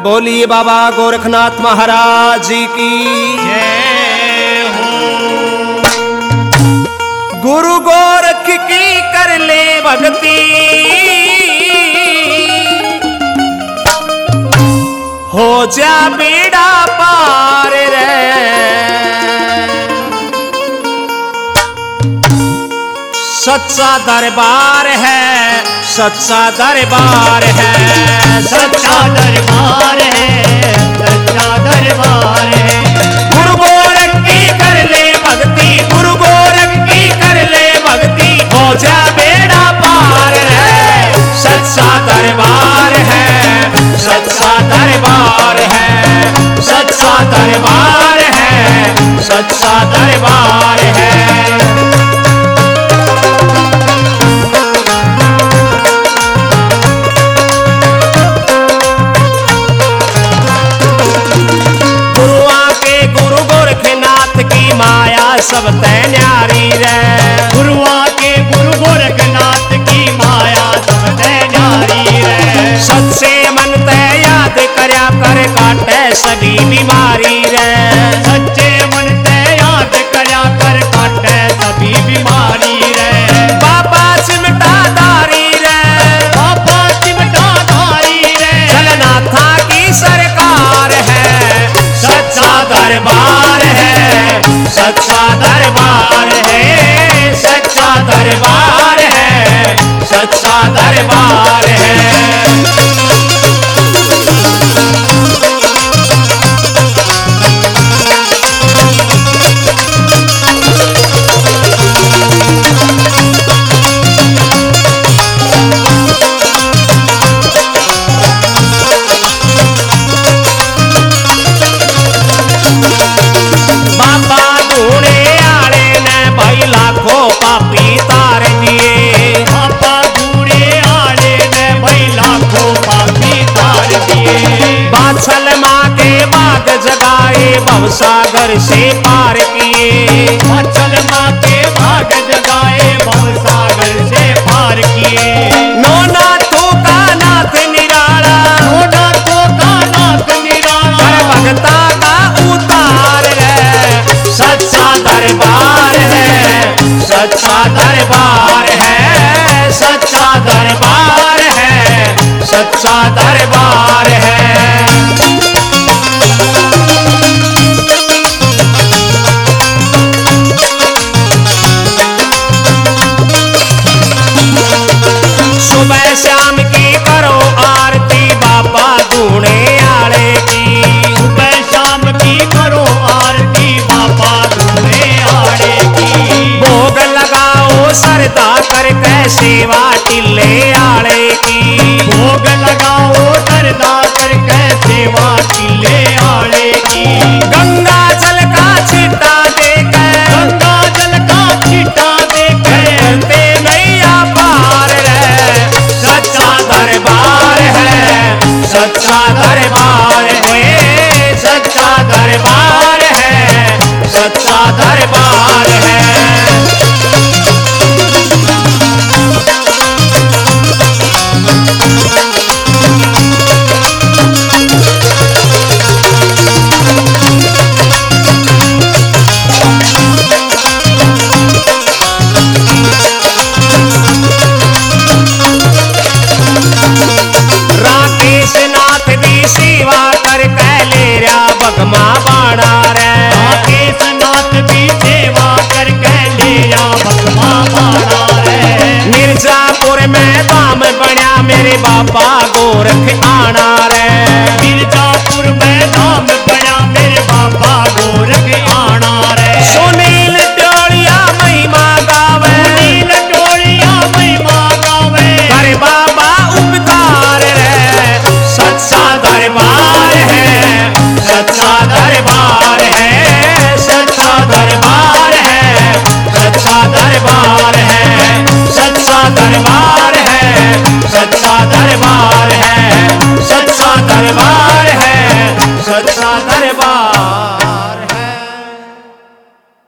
बोलिए बाबा गोरखनाथ महाराज की जय हो। गुरु गोरख की कर ले भक्ति, हो जा बेड़ा पार रे। सच्चा दरबार है, सच्चा दरबार है, सच्चा दरबार है, सच्चा दरबार है। गुरु गोरख की कर ले भक्ति, गुरु गोरख की कर ले भक्ति, हो जा बेड़ा पार है। सच्चा दरबार है, सच्चा दरबार है, सच्चा दरबार है, सच्चा दरबार है। माया सब तै न्यारी रे, गुरुआ के गुरु गोरखनाथ की माया सब तै न्यारी रे। सच्चे मन तै याद करया कर काटे सभी बीमारी रे। सच्चे मन तै याद करया कर काटे सभी बीमारी रे। बाबा चिमटा दारी रे, बाबा चिमटा धारी रे। जगन्नाथा की सरकार है, सच्चा दरबार है, सच्चा दरबार है, सच्चा दरबार है, सच्चा दरबार है। लाखों पापी तार दिए, बाबा बूढ़े आले ने भाई लाखों पापी तार दिए। बाछल माँ के बाग जगाए, भवसागर से पार किए। बाछल माँ के बाग जगाए, भवसागर से पार किए। नौनाथों का नाथ निराला, नौनाथों का नाथ निराला, हर भगता का उतार रे। सच्चा दरबार है, सच्चा दरबार है, सच्चा दरबार है, सच्चा दरबार है। सुबह शाम की करो आरती बाबा दूने आले की। सुबह शाम की करो आरती बाबा दूने आले की। भोग लगाओ सरदा करके सेवा टिल्ले आले की। भोग लगाओ सरदा करके सेवा टिल्ले आले की। गंगा जल का छिटा देकर, गंगा जल का छिटा देकर करते नैया पार रे। सच्चा दरबार है, सच्चा दरबार है, सच्चा दरबार है, सच्चा दरबार है। राकेश नाथ दी सेवा करके ले रहा बगमा बाणा रे। राकेश नाथ भी सेवा करके ले जा भगवा बाड़ा रे। मिर्जापुर में धाम बना मेरे बाबा गोरख आना रे।